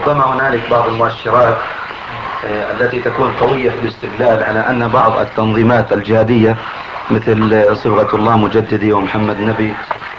ربما هنالك بعض المؤشرات التي تكون قوية في الاستدلال على أن بعض التنظيمات الجهادية مثل صبغة الله مجددي ومحمد نبي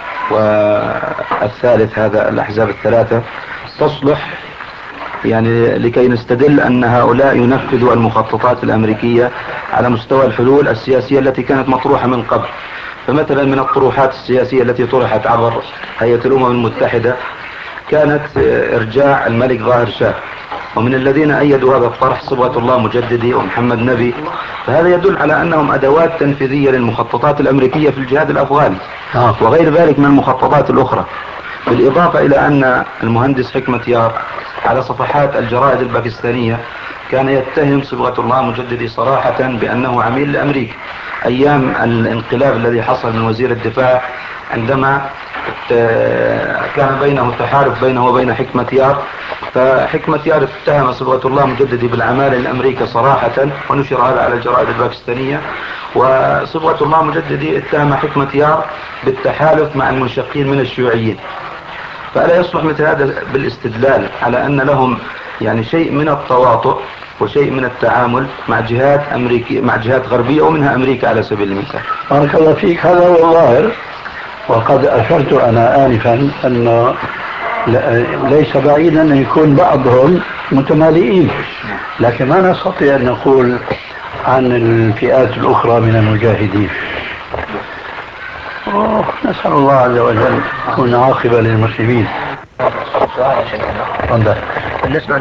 والثالث هذا الأحزاب الثلاثة تصلح يعني لكي نستدل أن هؤلاء ينفذوا المخططات الأمريكية على مستوى الحلول السياسية التي كانت مطروحة من قبل. فمثلا من الطروحات السياسية التي طرحت عبر هيئة الأمم المتحدة كانت إرجاع الملك ظاهر شاه، ومن الذين أيدوا هذا الطرح صبغة الله مجددي ومحمد نبي. فهذا يدل على أنهم أدوات تنفيذية للمخططات الأمريكية في الجهاد الأفغاني وغير ذلك من المخططات الأخرى. بالإضافة إلى أن المهندس حكمة يار على صفحات الجرائد الباكستانية كان يتهم صبغة الله مجددي صراحة بأنه عميل لأمريكا أيام الانقلاب الذي حصل من وزير الدفاع، عندما كان بينه تحالف بينه وبين حكمة يار، فحكمة يار اتهم صبغة الله مجددي بالعمالة لأمريكا صراحة، ونشر هذا على الجرائد الباكستانية. وصبغة الله مجددي اتهم حكمة يار بالتحالف مع المنشقين من الشيوعيين. فألا يصلح مثل هذا بالاستدلال على أن لهم يعني شيء من التواطؤ وشيء من التعامل مع جهات أمريكية، مع جهات غربية ومنها أمريكا على سبيل المثال؟ بارك الله فيك. هذا هو الظاهر، وقد أشرت أنا آنفا أن ليس بعيدا أن يكون بعضهم متمالئين، لكن ما نستطيع أن نقول عن الفئات الأخرى من المجاهدين. نسأل الله عز وجل تكون عاقبة للمسلمين. بالنسبة